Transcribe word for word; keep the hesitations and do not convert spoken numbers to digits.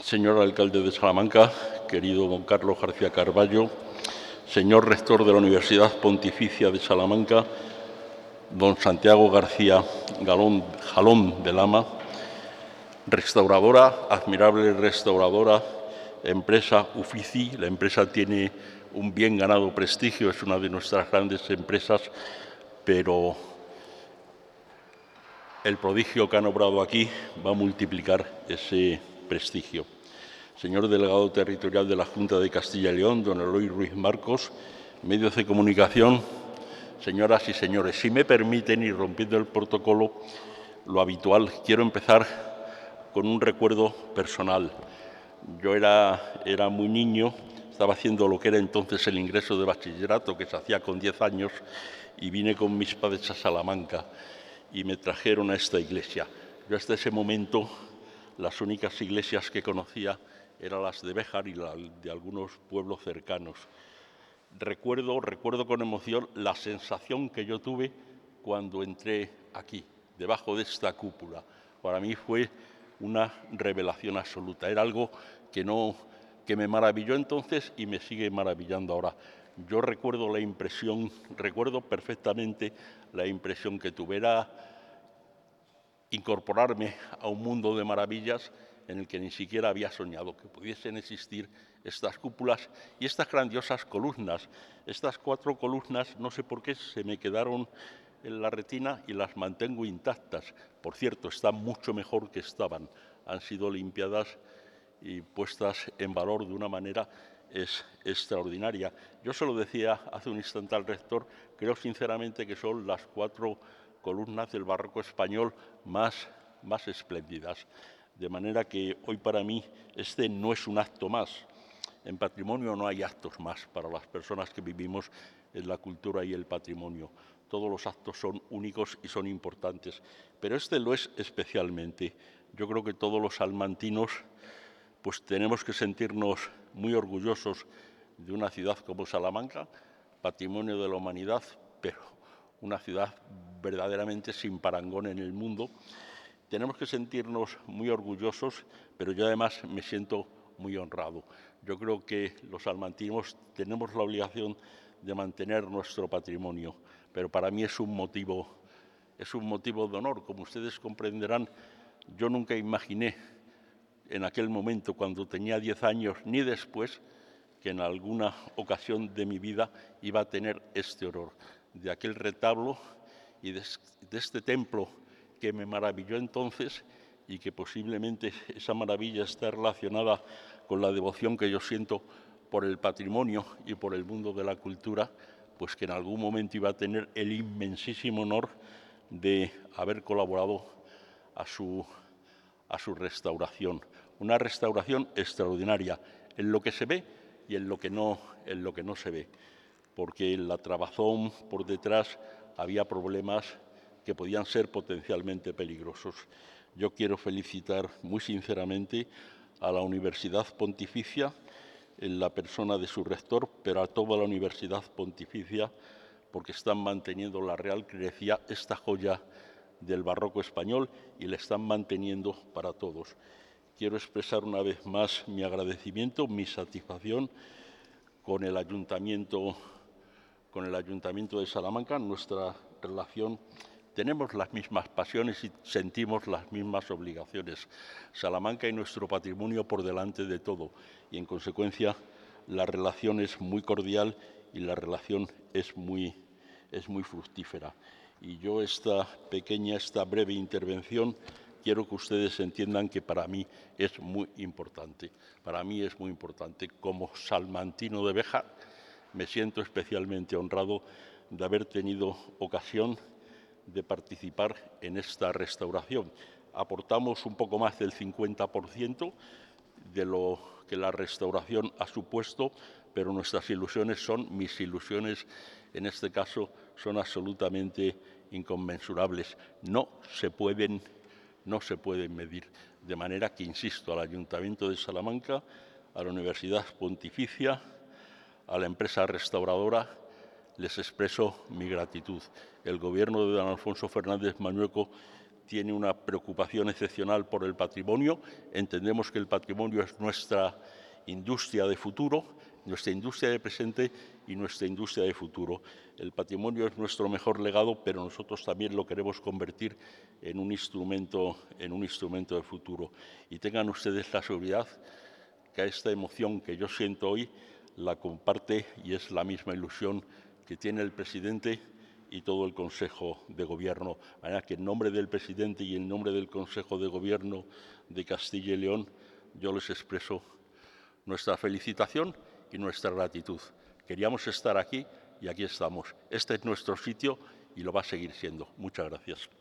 señor alcalde de Salamanca, querido don Carlos García Carballo, señor rector de la Universidad Pontificia de Salamanca, don Santiago García Galón, Jalón de Lama, restauradora, admirable restauradora, empresa Uffizi. La empresa tiene un bien ganado prestigio, es una de nuestras grandes empresas, pero el prodigio que han obrado aquí va a multiplicar ese prestigio. Señor delegado territorial de la Junta de Castilla y León, don Eloy Ruiz Marcos, medios de comunicación, señoras y señores, si me permiten, y rompiendo el protocolo, lo habitual, quiero empezar con un recuerdo personal. Yo era, era muy niño, estaba haciendo lo que era entonces el ingreso de bachillerato, que se hacía con diez años, y vine con mis padres a Salamanca y me trajeron a esta iglesia. Yo hasta ese momento las únicas iglesias que conocía eran las de Béjar y las de algunos pueblos cercanos. Recuerdo, recuerdo con emoción la sensación que yo tuve cuando entré aquí, debajo de esta cúpula. Para mí fue una revelación absoluta. Era algo que, no, que me maravilló entonces y me sigue maravillando ahora. Yo recuerdo la impresión, recuerdo perfectamente la impresión que tuve. Era incorporarme a un mundo de maravillas en el que ni siquiera había soñado que pudiesen existir estas cúpulas y estas grandiosas columnas. Estas cuatro columnas, no sé por qué, se me quedaron en la retina y las mantengo intactas. Por cierto, están mucho mejor que estaban. Han sido limpiadas y puestas en valor de una manera es extraordinaria. Yo se lo decía hace un instante al rector, creo sinceramente que son las cuatro columnas del barroco español más, más espléndidas. De manera que hoy para mí este no es un acto más. En patrimonio no hay actos más para las personas que vivimos en la cultura y el patrimonio. Todos los actos son únicos y son importantes, pero este lo es especialmente. Yo creo que todos los salmantinos pues tenemos que sentirnos muy orgullosos de una ciudad como Salamanca, patrimonio de la humanidad, pero una ciudad verdaderamente sin parangón en el mundo. Tenemos que sentirnos muy orgullosos, pero yo además me siento muy honrado. Yo creo que los salmantinos tenemos la obligación de mantener nuestro patrimonio, pero para mí es un motivo, es un motivo de honor. Como ustedes comprenderán, yo nunca imaginé en aquel momento, cuando tenía diez años, ni después, que en alguna ocasión de mi vida iba a tener este honor, de aquel retablo y de, de este templo que me maravilló entonces y que posiblemente esa maravilla está relacionada con la devoción que yo siento por el patrimonio y por el mundo de la cultura, pues que en algún momento iba a tener el inmensísimo honor de haber colaborado a su, a su restauración. Una restauración extraordinaria en lo que se ve y en lo que no, en lo que no se ve, porque en la trabazón por detrás había problemas que podían ser potencialmente peligrosos. Yo quiero felicitar muy sinceramente a la Universidad Pontificia, en la persona de su rector, pero a toda la Universidad Pontificia, porque están manteniendo la Real Clerecía, esta joya del barroco español, y la están manteniendo para todos. Quiero expresar una vez más mi agradecimiento, mi satisfacción con el Ayuntamiento, con el Ayuntamiento de Salamanca. Nuestra relación, tenemos las mismas pasiones y sentimos las mismas obligaciones. Salamanca y nuestro patrimonio por delante de todo, y en consecuencia la relación es muy cordial y la relación es muy, es muy fructífera. Y yo esta pequeña, esta breve intervención, quiero que ustedes entiendan que para mí es muy importante. Para mí es muy importante. Como salmantino de Béjar, me siento especialmente honrado de haber tenido ocasión de participar en esta restauración. Aportamos un poco más del cincuenta por ciento de lo que la restauración ha supuesto, pero nuestras ilusiones son, mis ilusiones en este caso, son absolutamente inconmensurables. No se pueden, no se pueden medir. De manera que, insisto, al Ayuntamiento de Salamanca, a la Universidad Pontificia, a la empresa restauradora, les expreso mi gratitud. El Gobierno de don Alfonso Fernández Mañueco tiene una preocupación excepcional por el patrimonio. Entendemos que el patrimonio es nuestra industria de futuro, nuestra industria de presente y nuestra industria de futuro. El patrimonio es nuestro mejor legado, pero nosotros también lo queremos convertir en un instrumento, en un instrumento de futuro. Y tengan ustedes la seguridad que esta emoción que yo siento hoy la comparte y es la misma ilusión que tiene el presidente y todo el Consejo de Gobierno. De manera que en nombre del presidente y en nombre del Consejo de Gobierno de Castilla y León, yo les expreso nuestra felicitación y nuestra gratitud. Queríamos estar aquí y aquí estamos. Este es nuestro sitio y lo va a seguir siendo. Muchas gracias.